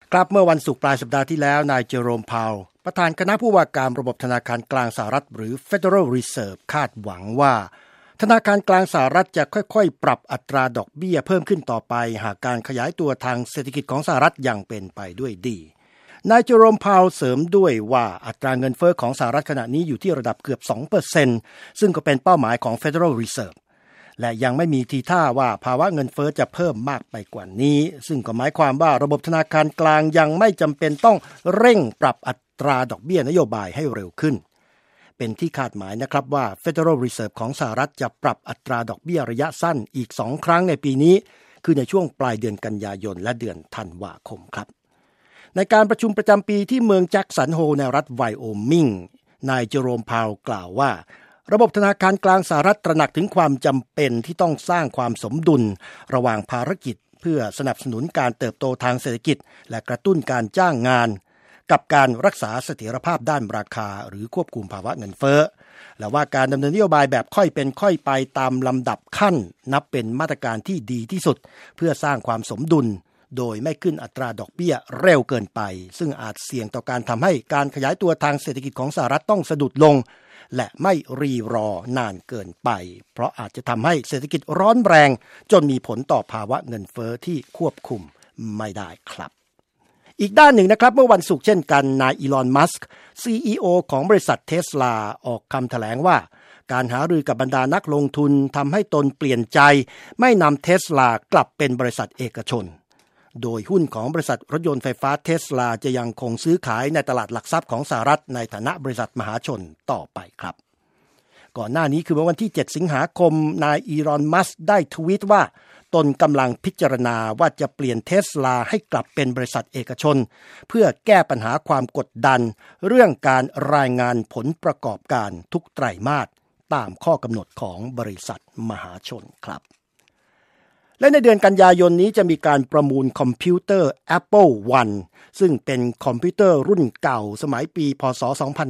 ครับเมื่อวันศุกร์ปลายสัปดาห์ที่แล้วนายเจอโรม พาวประธานคณะผู้ว่าการระบบธนาคารกลางสหรัฐหรือ Federal Reserve คาดหวังว่าธนาคารกลางสหรัฐจะค่อยๆปรับอัตราดอกเบี้ยเพิ่มขึ้นต่อไปหากการขยายตัวทางเศรษฐกิจของสหรัฐยังเป็นไปด้วยดีนายเจอโรม พาวเสริมด้วยว่าอัตราเงินเฟ้อของสหรัฐขณะนี้อยู่ที่ระดับเกือบ 2% ซึ่งก็เป็นเป้าหมายของ Federal Reserveและยังไม่มีทีท่าว่าภาวะเงินเฟ้อจะเพิ่มมากไปกว่านี้ซึ่งก็หมายความว่าระบบธนาคารกลางยังไม่จำเป็นต้องเร่งปรับอัตราดอกเบี้ยนโยบายให้เร็วขึ้นเป็นที่คาดหมายนะครับว่า Federal Reserve ของสหรัฐจะปรับอัตราดอกเบี้ยระยะสั้นอีก2ครั้งในปีนี้คือในช่วงปลายเดือนกันยายนและเดือนธันวาคมครับในการประชุมประจำปีที่เมืองแจ็คสันโฮในรัฐไวโอมิงนายเจอโรม พาวกล่าวว่าระบบธนาคารกลางสหรัฐตระหนักถึงความจำเป็นที่ต้องสร้างความสมดุลระหว่างภารกิจเพื่อสนับสนุนการเติบโตทางเศรษฐกิจและกระตุ้นการจ้างงานกับการรักษาเสถียรภาพด้านราคาหรือควบคุมภาวะเงินเฟ้อและว่าการดำเนินนโยบายแบบค่อยเป็นค่อยไปตามลำดับขั้นนับเป็นมาตรการที่ดีที่สุดเพื่อสร้างความสมดุลโดยไม่ขึ้นอัตราดอกเบี้ยเร็วเกินไปซึ่งอาจเสี่ยงต่อการทำให้การขยายตัวทางเศรษฐกิจของสหรัฐต้องสะดุดลงและไม่รีรอนานเกินไปเพราะอาจจะทำให้เศรษฐกิจร้อนแรงจนมีผลต่อภาวะเงินเฟ้อที่ควบคุมไม่ได้ครับอีกด้านหนึ่งนะครับเมื่อวันศุกร์เช่นกันนายอีลอน มัสก์ CEO ของบริษัท Tesla ออกคำแถลงว่าการหารือกับบรรดานักลงทุนทำให้ตนเปลี่ยนใจไม่นำ Tesla กลับเป็นบริษัทเอกชนโดยหุ้นของบริษัทรถยนต์ไฟฟ้า Tesla จะยังคงซื้อขายในตลาดหลักทรัพย์ของสหรัฐในฐานะบริษัทมหาชนต่อไปครับก่อนหน้านี้คือเมื่อวันที่7สิงหาคมนายอีลอน มัสก์ได้ทวีตว่าตนกำลังพิจารณาว่าจะเปลี่ยน Tesla ให้กลับเป็นบริษัทเอกชนเพื่อแก้ปัญหาความกดดันเรื่องการรายงานผลประกอบการทุกไตรมาสตามข้อกำหนดของบริษัทมหาชนครับและในเดือนกันยายนนี้จะมีการประมูลคอมพิวเตอร์ Apple I ซึ่งเป็นคอมพิวเตอร์รุ่นเก่าสมัยปีพ.ศ.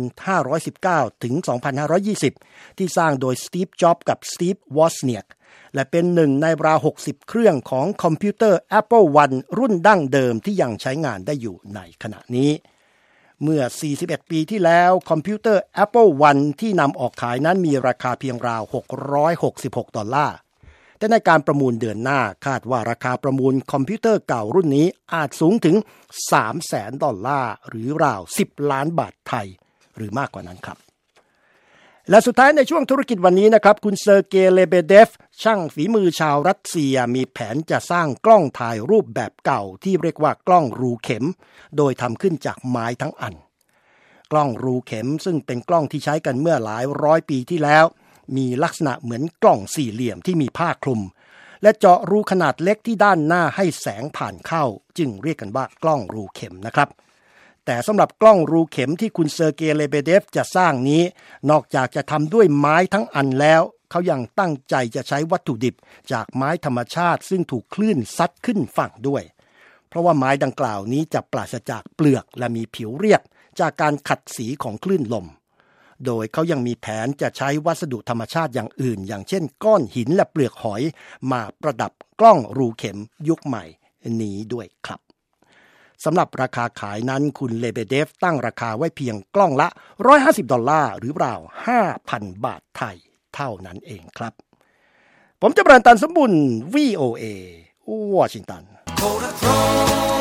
2519 ถึง 2520 ที่สร้างโดยสตีฟ จ็อบส์กับสตีฟ วอซเนียกและเป็นหนึ่งในราว60เครื่องของคอมพิวเตอร์ Apple I รุ่นดั้งเดิมที่ยังใช้งานได้อยู่ในขณะนี้เมื่อ41ปีที่แล้วคอมพิวเตอร์ Apple I ที่นำออกขายนั้นมีราคาเพียงราว$666แต่ในการประมูลเดือนหน้าคาดว่าราคาประมูลคอมพิวเตอร์เก่ารุ่นนี้อาจสูงถึง$300,000หรือราว10ล้านบาทไทยหรือมากกว่านั้นครับและสุดท้ายในช่วงธุรกิจวันนี้นะครับคุณเซอร์เกย์ เลเบเดฟช่างฝีมือชาวรัสเซียมีแผนจะสร้างกล้องถ่ายรูปแบบเก่าที่เรียกว่ากล้องรูเข็มโดยทำขึ้นจากไม้ทั้งอันกล้องรูเข็มซึ่งเป็นกล้องที่ใช้กันเมื่อหลายร้อยปีที่แล้วมีลักษณะเหมือนกล่องสี่เหลี่ยมที่มีผ้าคลุมและเจาะรูขนาดเล็กที่ด้านหน้าให้แสงผ่านเข้าจึงเรียกกันว่ากล้องรูเข็มนะครับแต่สำหรับกล้องรูเข็มที่คุณเซอร์เกย์ เลเบเดฟจะสร้างนี้นอกจากจะทำด้วยไม้ทั้งอันแล้วเขายังตั้งใจจะใช้วัตถุดิบจากไม้ธรรมชาติซึ่งถูกคลื่นซัดขึ้นฝั่งด้วยเพราะว่าไม้ดังกล่าวนี้จะปราศจากเปลือกและมีผิวเรียบจากการขัดสีของคลื่นลมโดยเขายังมีแผนจะใช้วัสดุธรรมชาติอย่างอื่นอย่างเช่นก้อนหินและเปลือกหอยมาประดับกล้องรูเข็มยุคใหม่นี้ด้วยครับสำหรับราคาขายนั้นคุณเลเบเดฟตั้งราคาไว้เพียงกล้องละ$150หรือราว 5,000 บาทไทยเท่านั้นเองครับผมจะบรรตันสมบุญ VOA วอชิงตัน